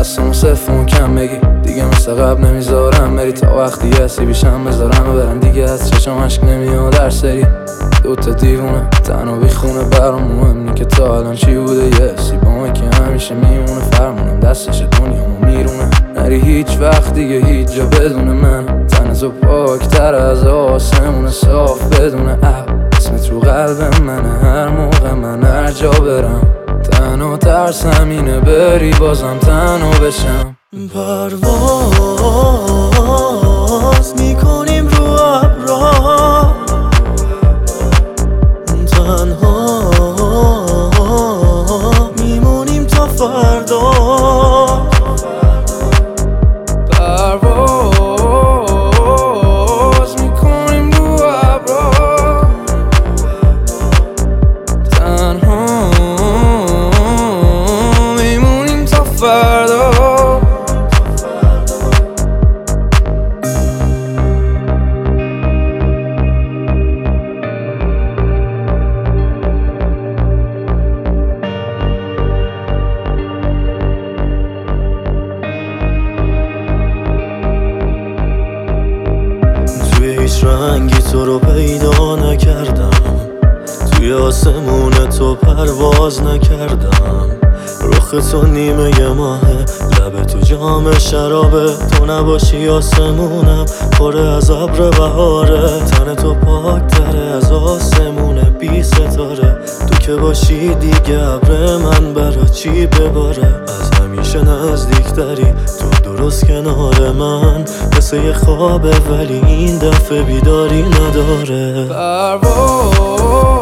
دستمو صفمون کم بگی دیگه مثل قبل نمیذارم بری تا وقتی هستی بیشم بذارم برم دیگه از چشم عشق نمیاد در سری دوتا دیوونه تنها بیخونه برام مهم نی که تا الان چی بوده یه حسی با من که همیشه میمونه فرمونم دستش دنیامو میرونه نری هیچ وقت دیگه هیچ جا بدون من تن تو پاکتر از آسمون صاف بدون اسمت رو قلب منه هر موقع من هر جا برم تنها ترسم اینه بری بازم تنها بشم پرواز میکنیم رو ابرها تنها میمونیم تا فردا پرواز میکنیم رو ابرها تنها میمونیم تا فردا هیچ رنگی تو رو پیدا نکردم توی آسمون تو پرواز نکردم رخ تو نیمه ماهه لب تو جام شرابه تو نباشی آسمونم پر از ابر بهاره تن تو پاکتره از آسمونه بی ستاره تو که باشی دیگه ابر من برا چی بباره از همیشه نزدیکتری تو درست کنار من مثل یه خوابه ولی این دفعه بیداری نداره پرواز